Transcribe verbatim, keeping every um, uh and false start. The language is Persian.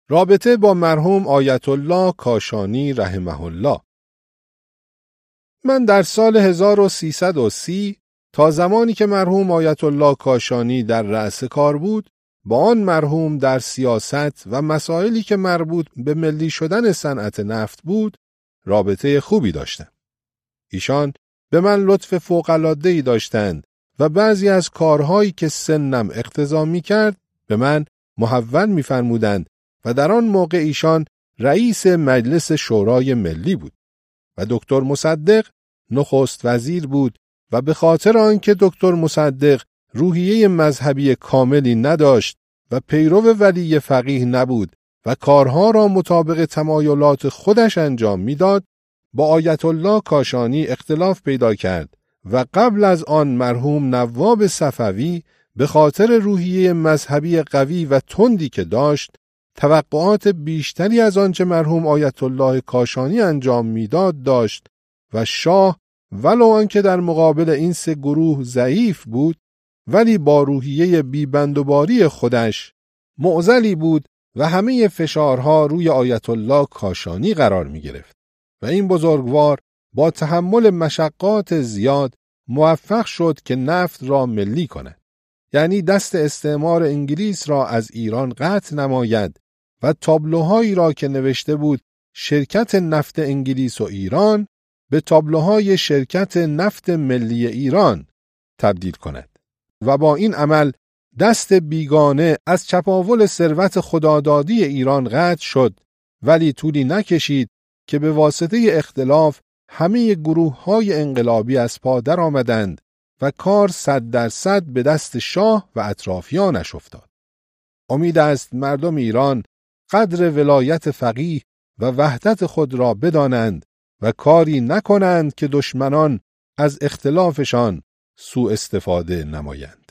رابطه با مرحوم آیت الله کاشانی رحمه الله. من در سال هزار و سیصد و سی تا زمانی که مرحوم آیت الله کاشانی در رأس کار بود، با آن مرحوم در سیاست و مسائلی که مربوط به ملی شدن صنعت نفت بود، رابطه خوبی داشتم. ایشان به من لطف فوق‌العاده‌ای داشتند و بعضی از کارهایی که سنم اقتضا می‌کرد به من محول می‌فرمودند و در آن موقع ایشان رئیس مجلس شورای ملی بود و دکتر مصدق نخست وزیر بود و به خاطر آنکه دکتر مصدق روحیه مذهبی کاملی نداشت و پیرو ولی فقیه نبود و کارها را مطابق تمایلات خودش انجام میداد، با آیت الله کاشانی اختلاف پیدا کرد و قبل از آن مرحوم نواب صفوی به خاطر روحیه مذهبی قوی و تندی که داشت، توقعات بیشتری از آنچه مرحوم آیت الله کاشانی انجام میداد داشت و شاه ولو آنکه در مقابل این سه گروه ضعیف بود، ولی با روحیه بیبندوباری خودش معضلی بود و همه فشارها روی آیت الله کاشانی قرار می گرفت و این بزرگوار با تحمل مشقات زیاد موفق شد که نفت را ملی کند، یعنی دست استعمار انگلیس را از ایران قطع نماید و تابلوهایی را که نوشته بود شرکت نفت انگلیس و ایران به تابلوهای شرکت نفت ملی ایران تبدیل کند و با این عمل دست بیگانه از چپاول ثروت خدادادی ایران قطع شد، ولی طولی نکشید که به واسطه اختلاف همه گروه‌های انقلابی از پا در آمدند و کار صد درصد به دست شاه و اطرافیانش افتاد. امید است مردم ایران قدر ولایت فقیه و وحدت خود را بدانند و کاری نکنند که دشمنان از اختلافشان سوء استفاده نمایند.